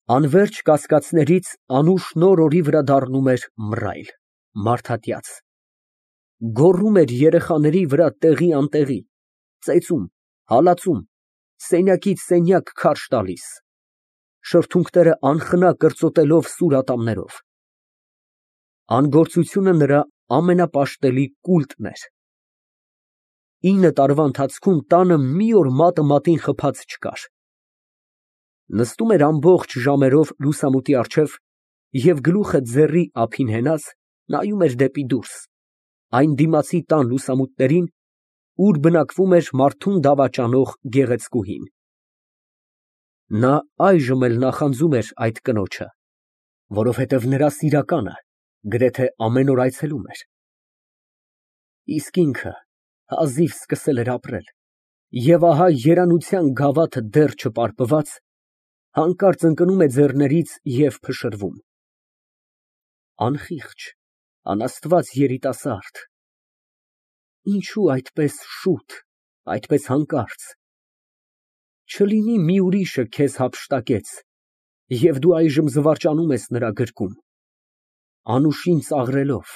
Անվերջ կասկածներից Անուշ նոր օրի վրա դառնում էր մռայլ, մարդատյաց, գոռում էր երեխաների վրա տեղի անտեղի, ծեծում, հալածում, սենյակից սենյակ քարշ տալիս, շրթունքները անխնա կրծոտելով սուր ատամներով։ Անգործությունը նրա ամենապաշտելի կուլտն էր։ 9 տարվա ընթացքում տանը մի օր մատը մատին խփած չկար։ Նստում էր ամբողջ ժամերով լուսամուտի առջև և գլուխը ձեռի ափին հենած նայում էր դեպի դուրս, այն դիմացի տան լուսամուտներին, ուր բնակվում էր մարդուն դավաճանող գեղեցկուհին։ Նա այժմ էլ նախանձում էր այդ կնոջը, որովհետև նրա սիրականը գրեթե ամեն օր այցելում էր։ Իսկ ինքը հազիվ սկսել էր ապրել, և ահա երանության գավաթը դեռ չպարպված, հանկարծ ընկնում է ձեռներից և փշրվում։ Անխիղճ, անաստված երիտասարդ, ինչո՞ւ այդպես շուտ, այդպես հանկարծ։ Չլինի մի ուրիշը քեզ հափշտակեց, և դու այժմ զվարճանում ես նրա գրկում, Անուշին ծաղրելով։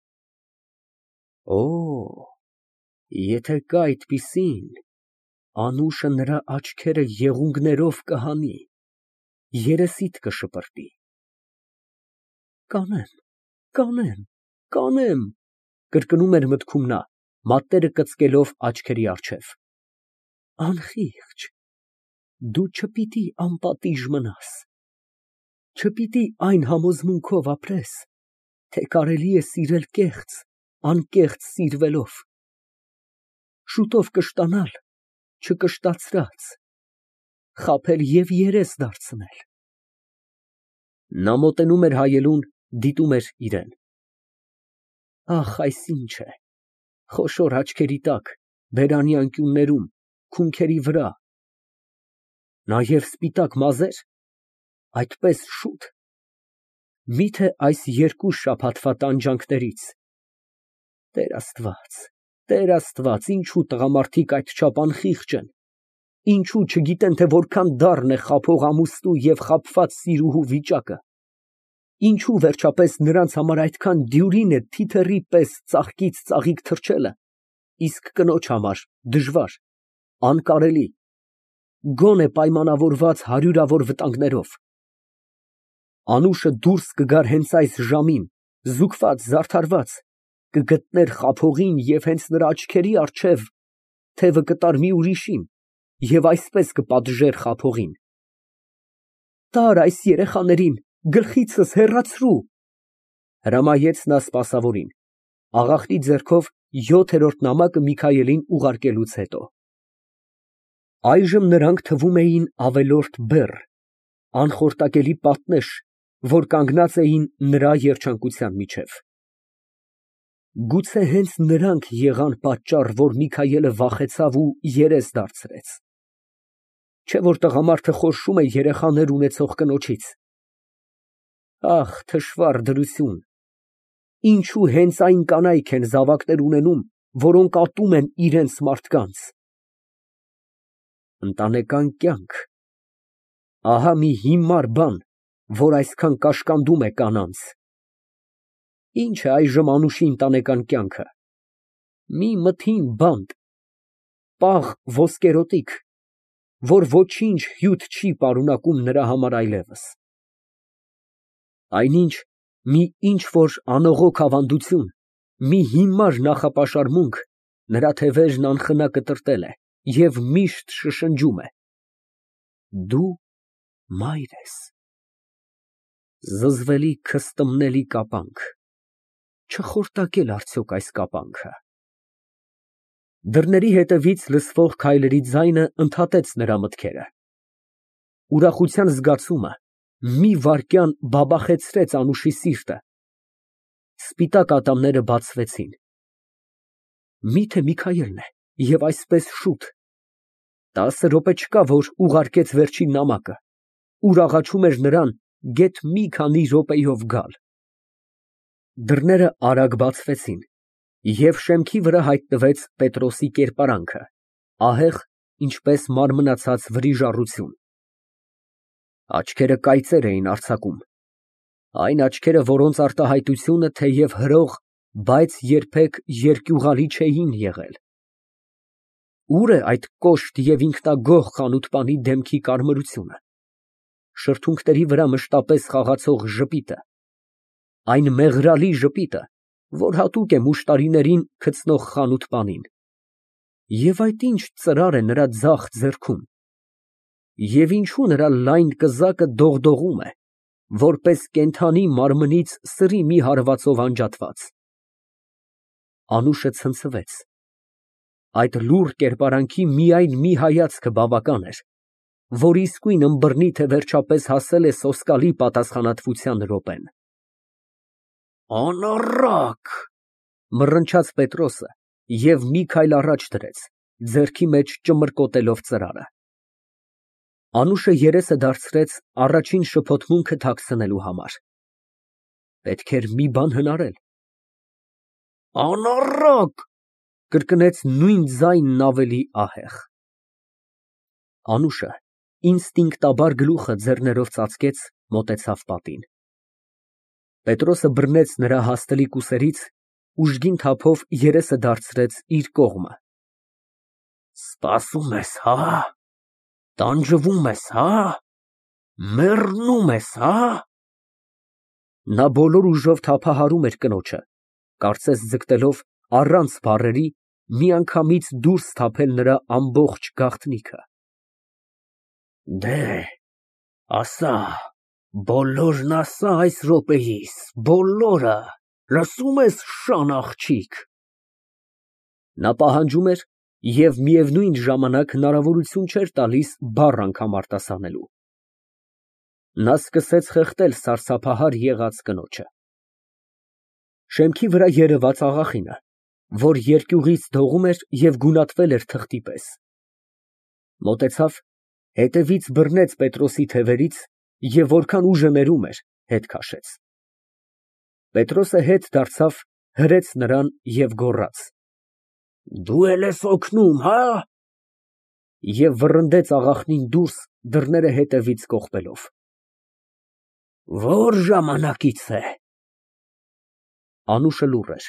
Օ, եթե կա այդպիսին, Անուշը նրա աչքերը եղունգներով կհանի, երեսիդ կշպրտի։ Կանեմ, կանեմ, կանեմ, կրկնում էր մտքում նա, մատները կծկելով աչքերի առջև։ Անխիղճ, դու չպիտի անպատիժ մնաս, չպիտի այն համոզմունքով ապրես, թե կարելի է սիրել կեղծ, անկեղծ սիրվելով, շուտով կշտանալ չկշտացրած, խաբել և երես դարձնել։ Նա մոտենում էր հայելուն, դիտում էր իրան։ Ահ, այս ինչ է, խոշոր աչքերի տակ, բերանի անկյուններում, քունքերի վրա, նաև սպիտակ մազե՞ր, այդպես շուտ, միթե այս 2 շաբաթվա տանջանքներից։ Տեր Աստված, ինչո՞ւ տղամարդիկ այդչափ անխիղճ են, ինչո՞ւ չգիտեն, թե որքան դառն է խաբող ամուսնու և խաբված սիրուհու վիճակը, ինչո՞ւ վերջապես նրանց համար այդքան դյուրին է թիթեռի պես ծաղկից ծաղիկ թռչելը, իսկ կնոջ համար դժվար, անկարելի, գոնե պայմանավորված հարյուրավոր վտանգներով։ Անուշը դուրս կգար հենց այս ժամին, զուգված, զարդարված, կգտներ խաբողին և հենց նրա աչքերի առջև թևը կտար մի ուրիշին և այսպես կպատժեր խաբողին։ Տար այս երեխաներին գլխիցս հեռացրու, հրամայեց նա սպասավորին, աղախնի ձեռքով 7-րդ նամակը Միքայելին ուղարկելուց հետո։ Այժմ նրանք թվում էին ավելորդ բեռ, անխորտակելի պատնեշ, որ կանգնած էին նրա երջանկության միջև։ Գուցե հենց նրանք եղան պատճառ, որ Միքայելը վախեցավ ու երես դարձրեց։ Չէ՞ որ տղամարդը խորշում է երեխաներ ունեցող կնոջից։ Ահ, թշվառ դրություն, ինչու հենց այն կանայք են զավակներ ունենում, որոնք ատում են իրենց մարդկանց։ Ընտանեկան կյանք, ահա մի հիմար բան, որ այսքան կաշկանդում է կանանց։ Ինչ է այժմ Անուշի ընտանեկան կյանքը։ Մի մթին բանտ, պաղ ոսկերոտիկ, որ ոչինչ հյութ չի պարունակում նրա համար այլևս։ Այնինչ մի ինչ֊որ անողոք ավանդություն, մի հիմար նախապաշարմունք նրա թևերն անխնա կտրատել է և միշտ շշնջում է. «Դու մայր ես»։ Զզվելի քստմնելի կապանք, չխորտակել արդյոք այս կապանքը։ Դռների հետևից լսվող քայլերի ձայնը ընդհատեց նրա մտքերը։ Ուրախության զգացումը մի վայրկյան բաբախեցրեց Անուշի սիրտը։ Սպիտակ ատամները բացվեցին։ Միթե Միքայելն է և այսպես շուտ։ 10 րոպե չկա, որ ուղարկեց վերջին նամակը, ուր աղաչում էր նրան գեթ մի քանի րոպեով գալ։ Դռները արագ բացվեցին, և շեմքի վրա հայտնվեց Պետրոսի կերպարանքը, ահեղ, ինչպես մարմնացած վրիժառություն։ Աչքերը կայծեր էին արձակում, այն աչքերը, որոնց արտահայտությունը թեև հրող, բայց երբեք երկյուղալի չէին եղել։ Ուր է այդ կոշտ և ինքնագոհ խանութպանի դեմքի կարմրությունը, շրթունքների վրա մշտապես խաղացող ժպիտը, այն մեղրալի ժպիտը, որ հատուկ է մուշտարիներին գցնող խանութպանին, և այդ ինչ ծրար է նրա ձախ ձեռքում, և ինչու նրա լայն կզակը դողդողում է, որպես կենդանի մարմնից սրի մի հարվածով անջատված։ Անուշը ցնցվեց։ Այդ լուռ կերպարանքի միայն մի հայացքը բավական էր, որ իսկույն ըմբռնի, թե վերջապես հասել է սոսկալի պատասխանատվության րոպեն։ Անառակ, մռնչաց Պետրոսը և մի քայլ առաջ դրեց, ձեռքի մեջ ճմրկոտելով ծրարը։ Անուշը երեսը դարձրեց առաջին շփոթմունքը թաքցնելու համար։ Պետք էր մի բան հնարել։ Անառակ, կրկնեց նույն ձայնն ավելի ահեղ։ Անուշը ինստինկտաբար գլուխը ձեռներով ծածկեց, մոտեցավ պատին։ Պետրոսը բռնեց նրա հաստլիկ ուսերից, ուժգին թափով երեսը դարձրեց իր կողմը։ Սպասում ես, հա՞։ Տանջվում ես, հա՞։ Մեռնում ես, հա՞։ Նա բոլոր ուժով թափահարում էր կնոջը, կարծես ձգտելով առանց բառերի միանգամից դուրս թափել նրա ամբողջ գաղտնիքը։ Ասա, բոլորն ասա այս րոպեիս, բոլորը, լսում ես, շան աղջիկ։ Նա պահանջում էր և միևնույն ժամանակ հնարավորություն չէր տալիս բառ անգամ արտասանելու։ Նա սկսեց խեղդել սարսափահար եղած կնոջը։ Շեմքի վրա երևաց աղախինը, որ երկյուղից դողում էր և գունատվել էր թղթի պես, մոտեցավ, հետևից բռնեց Պետրոսի թևերից և որքան ուժը ներում էր, հետ քաշեց։ Պետրոսը հետ դարձավ, հրեց նրան և գոռաց. Դու էլ ես օգնում, հա՞։ Եվ վռնդեց աղախնին դուրս, դռները հետևից կողպելով։ Ո՞ր ժամանակից է։ Անուշը լուռ էր։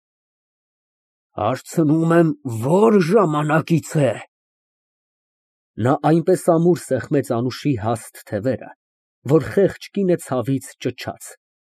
Հարցնում եմ, ո՞ր ժամանակից է։ Նա այնպես ամուր սեղմեց Անուշի հաստ թևերը, որ խեղճ կինը ցավից ճչաց։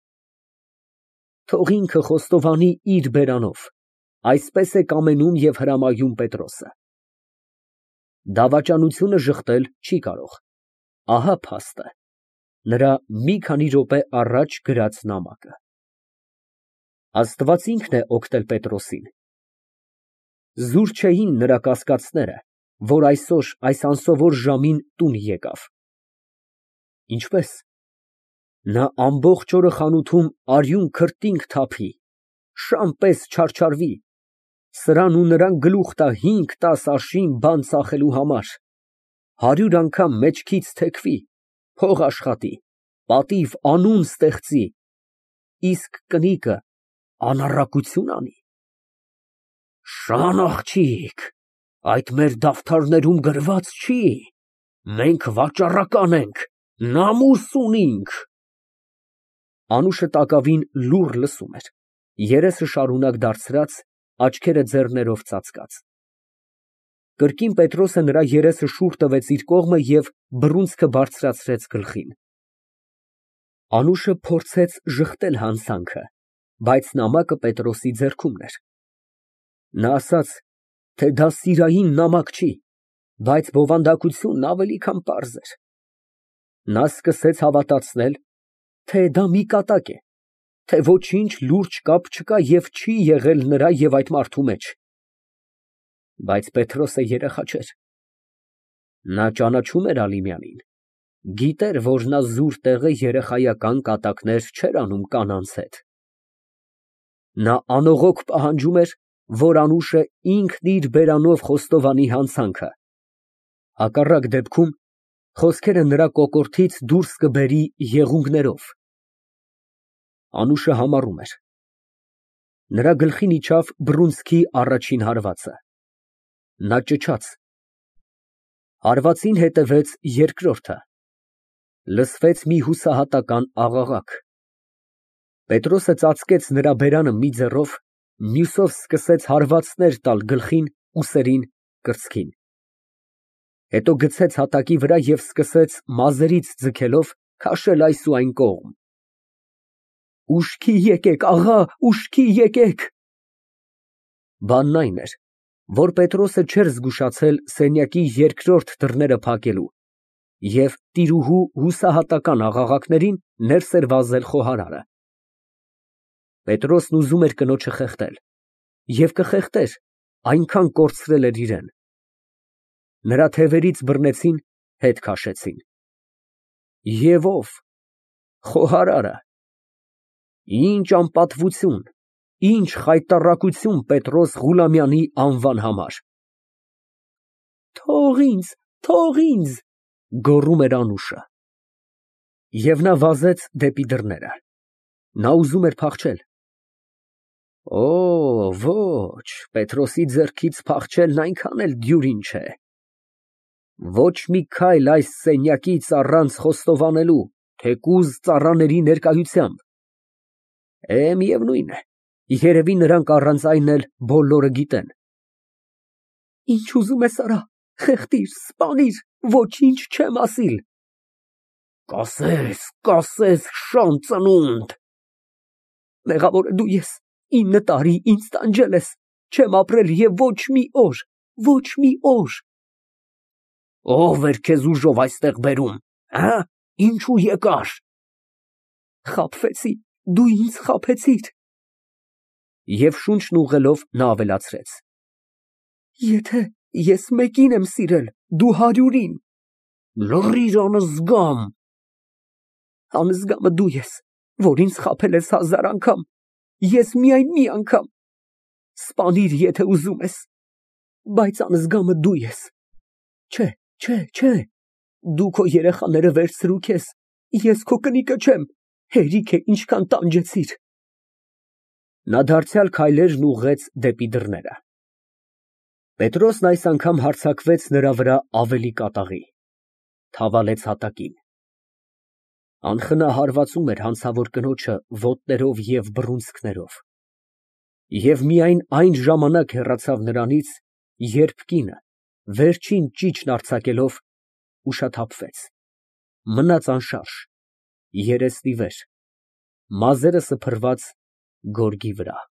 Թող ինքը խոստովանի իր բերանով, այսպես է կամենում և հրամայում Պետրոսը։ Դավաճանությունը ժխտել չի կարող, ահա փաստը, նրա մի քանի րոպե առաջ գրած նամակը։ Աստված ինքն է օգնել Պետրոսին։ Զուր չէին նրա կասկածները, որ այսօր այս անսովոր ժամին տուն եկավ։ Ինչպե՞ս։ Նա ամբողջ օրը խանութում արյուն քրտինք թափի, շան պես չարչարվի, սրան ու նրան գլուխ տա 5-10 արշին բան ծախելու համար, 100 անգամ մեջքից թեքվի, փող աշխատի, պատիվ անուն ստեղծի, իսկ կնիկը անառակություն անի։ Շան աղջիկ, այդ մեր դավթարներում գրված չի, մենք վաճառական ենք, նամուս ունենք։ Անուշը տակավին լուռ լսում էր, երեսը շարունակ դարձրած, աչքերը ձեռներով ծածկած։ Կրկին Պետրոսը նրա երեսը շուռ տվեց իր կողմը և բռունցքը բարձրացրեց գլխին։ Անուշը փորձեց ժխտել հանցանքը, բայց նամակը Պետրոսի ձեռքումն էր։ Նա ասաց, թե դա սիրային նամակ չի, բայց բովանդակությունն ավելի քան պարզ էր։ Նա սկսեց հավատացնել, թե դա մի կատակ է, թե ոչինչ լուրջ կապ չկա և չի եղել նրա և այդ մարդու մեջ։ Բայց Պետրոսը երեխա չէր։ Նա ճանաչում էր Ալինյանին, գիտեր, որ նա զուր տեղը երեխայական կատակներ չէր անում կանանց հետ։ Նա անողոք պահանջում էր, որ Անուշը ինքն իր բերանով խոստովանի հանցանքը, հակառակ դեպքում խոսքերը նրա կոկորդից դուրս կբերի եղունգներով։ Անուշը համառում էր։ Նրա գլխին իջավ բռունցքի առաջին հարվածը։ Նա ճչաց։ Հարվածին հետևեց երկրորդը։ Լսվեց մի հուսահատական աղաղակ։ Պետրոսը ծածկեց նրա բերանը մի ձեռով, մյուսով սկսեց հարվածներ տալ գլխին, ուսերին, կրծքին։ Հետո գցեց հատակի վրա և սկսեց մազերից ձգելով քաշել այս ու այն կողմ։ Ուշքի եկեք, աղա, ուշքի եկեք։ Բանն այն էր, որ Պետրոսը չէր զգուշացել սենյակի երկրորդ դռները փակելու և տիրուհու հուսահատական աղաղակներին ներս էր վազել խոհարարը։ Պետրոսն ուզում էր կնոջը խեղդել և կխեղդեր, այնքան կորցրել էր իրեն։ Նրա թևերից բռնեցին, հետ քաշեցին։ Եվ ո՞վ։ Խոհարարը։ Ինչ անպատվություն, ինչ խայտառակություն Պետրոս Ղուլամյանի անվան համար։ Թող ինձ, գոռում էր Անուշը։ Եվ նա վազեց դեպի դռները։ Նա ուզում էր փախչել։ Օ, ոչ, Պետրոսի ձեռքից փախչելն այնքան էլ դյուրին չէ։ Ոչ մի քայլ այս սենյակից առանց խոստովանելու, թեկուզ ծառաների ներկայությամբ։ Միևնույն է, երևի նրանք առանց այն էլ բոլորը գիտեն։ Ինչ ուզում ես արա, խեղդիր, սպանիր, ոչինչ չեմ ասիլ։ Կասես, շան ծնունդ։ Մեղավորը դու ես, 9 տարի ինձ տանջել ես, չեմ ապրել և ոչ մի օր։ Ո՞վ էր քեզ ուժով այստեղ բերում, ինչու եկար։ Խաբվեցի, դու ինձ խաբեցիր։ Եվ շունչն ուղղելով նա ավելացրեց. Եթե ես մեկին եմ սիրել, դու 100-ին։ Լռիր, անզգամ։ Անզգամը դու ես, որ ինձ խաբել ես 1000 անգամ, ես միայն մի անգամ։ Սպանիր, եթե ուզում ես, բայց անզգամը դու ես։ Չէ, դու քո երեխաները վերցրու քեզ, ես քո կնիկը չեմ, հերիք է ինչքան տանջեցիր։ Նա դարձյալ քայլերն ուղղեց դեպի դռները։ Պետրոսն այս անգամ հարձակվեց նրա վրա ավելի կատաղի, թավալեց հատակին։ Անխնա հարվածում էր հանցավոր կնոջը ոտներով և բռունցքներով։ Եվ միայն այն ժամանակ հեռացավ նրանից, երբ կինը, վերջին ճիճն արձակելով, ուշաթափվեց, մնաց անշարժ, երեսն ի վեր, մազերը սփռված գորգի վրա։